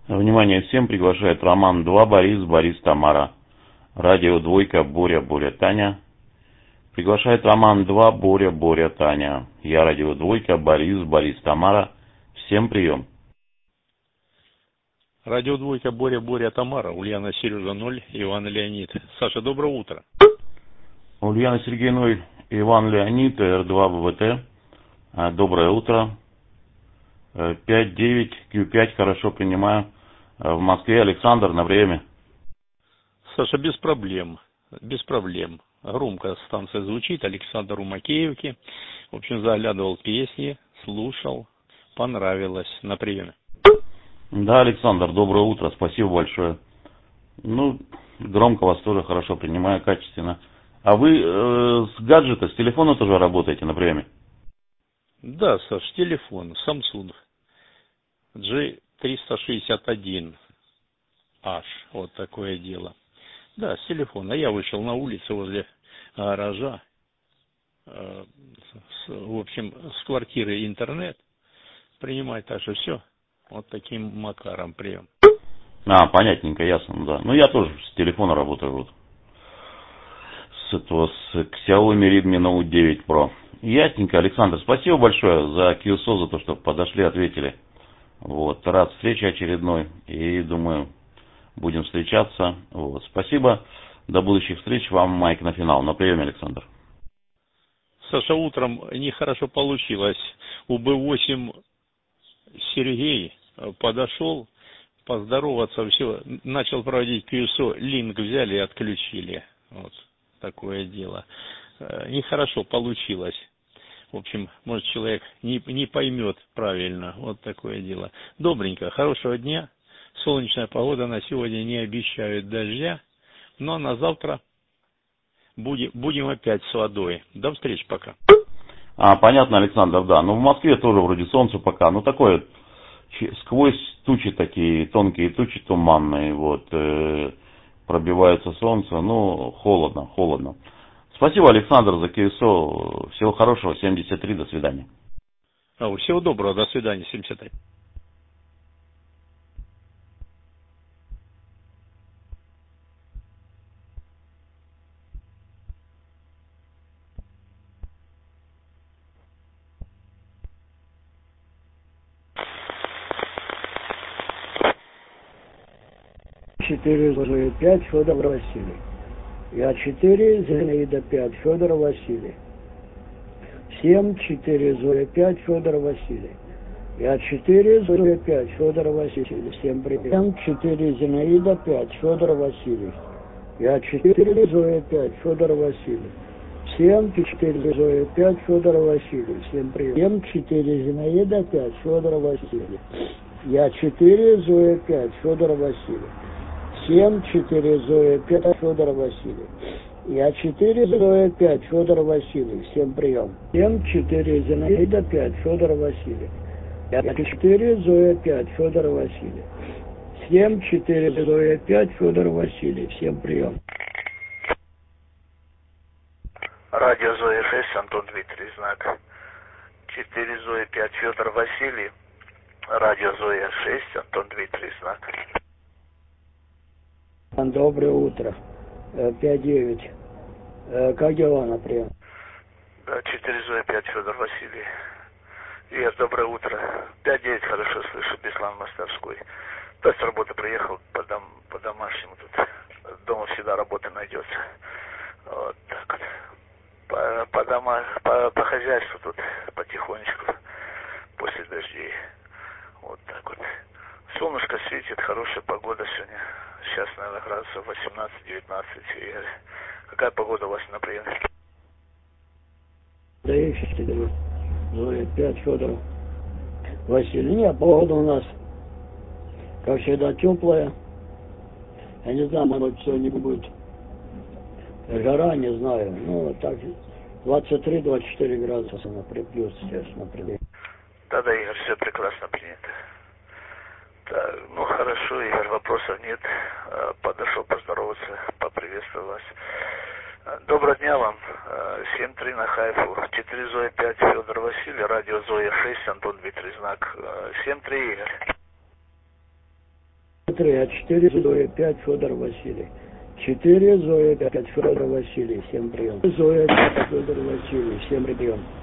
Внимание всем, приглашает Роман 2, Борис, Тамара. Радио Двойка, Боря, Таня. Приглашает Роман 2, Боря, Таня. Я радио Двойка, Борис, Тамара. Всем прием. Радио Двойка, Боря, Тамара. Ульяна, Сережа 0, Иван Леонид. Саша, доброе утро. Ульяна, Сергей 0, Иван Леонид, Р2 ВВТ. Доброе утро. 5-9, Q5, хорошо принимаю. В Москве Александр на время. Саша, без проблем. Громко станция звучит. Александр у Макеевки. В общем, заглядывал песни, слушал. Понравилось. На приеме. Да, Александр, доброе утро. Спасибо большое. Громко вас тоже хорошо принимаю, качественно. А вы с гаджета, с телефона тоже работаете на приеме? Да, Саш, телефон. Samsung G361H. Вот такое дело. Да, с телефона. Я вышел на улицу возле гаража. В общем, с квартиры интернет принимать, так что все. Вот таким макаром прием. Понятненько, ясно, да. Я тоже с телефона работаю. Вот. С Xiaomi Redmi Note 9 Pro. Ясненько, Александр, спасибо большое за QSO, за то, что подошли, ответили. Вот, рад встрече очередной. И думаю, будем встречаться. Вот, спасибо. До будущих встреч. Вам майк на финал. На приеме, Александр. Саша, утром нехорошо получилось. У Б8 Сергей подошел поздороваться, все, начал проводить QSO, линк взяли и отключили. Вот такое дело. Нехорошо получилось. В общем, может, человек не поймет правильно. Вот такое дело. Добренько, хорошего дня. Солнечная погода на сегодня не обещают дождя. Но на завтра будем опять с водой. До встречи, пока. Понятно, Александр, да. В Москве тоже вроде солнце пока. Такое, сквозь тучи такие, тонкие тучи туманные. Вот, пробивается солнце. Холодно. Спасибо, Александр, за QSO. Всего хорошего. 73, до свидания. Всего доброго, до свидания, 73. Четыре 5 Федор Василий. Я 4, Зинаида 5, Федор Василий. 7, 4, Зоя 5, Федор Василий. Я 4, Зоя 5, Федор Василий. Всем привет. 4, Зинаида 5, Федор Василий. Я 4, Зоя 5, Федор Василий. 7, 4, Зоя 5, Федор Василий. Всем привет. 7, 4, Зинаида 5, Федор Василий. Я 4, Зоя 5, Федор Василий. 7, 4, Зоя 5, Федор Василий. Я 4, Зоя 5, Федор Василий. Всем прием. 7, 4, Зинаида 5, Федор Василий. Я 4, Зоя 5, Федор Василий. 7, 4, Зоя 5, Федор Василий. Всем прием. Радио Зоя 6, Антон Дмитрий, знак. 4, Зоя 5, Федор Василий. Радио Зоя 6, Антон Дмитрий, знак. Доброе утро. 5-9. Как дела на прием? Да, 4 Зоя 5, Федор Василий. Ир, доброе утро. 5-9, хорошо слышу, Беслан Мостовской. То есть с работы приехал по домашнему тут. Дома всегда работа найдется. Вот так вот. По хозяйству тут потихонечку после дождей. Вот так вот. Солнышко светит, хорошая погода сегодня. Сейчас, наверное, градусов 18-19. Игорь, какая погода у вас на приеме? Да и 4. Зоя 5, Федор Василий. Нет, погода у нас, как всегда, теплая. Я не знаю, может, сегодня будет жара, не знаю. Так, 23-24 градуса плюс сейчас на приеме. Да, Игорь, все прекрасно принято. Так, хорошо, Игорь, вопросов нет. Подошел поздороваться, поприветствовал вас. Доброго дня вам. 7-3 на Хайфу. 4 Зоя 5, Федор Василий. Радио Зоя 6, Антон Дмитрий, знак. 7-3, Игорь. 3, а 4 Зоя 5 Федор Василий. 4 Зоя 5 Федор Василий. Всем прием. Зоя 5 Федор Василий. Всем прием.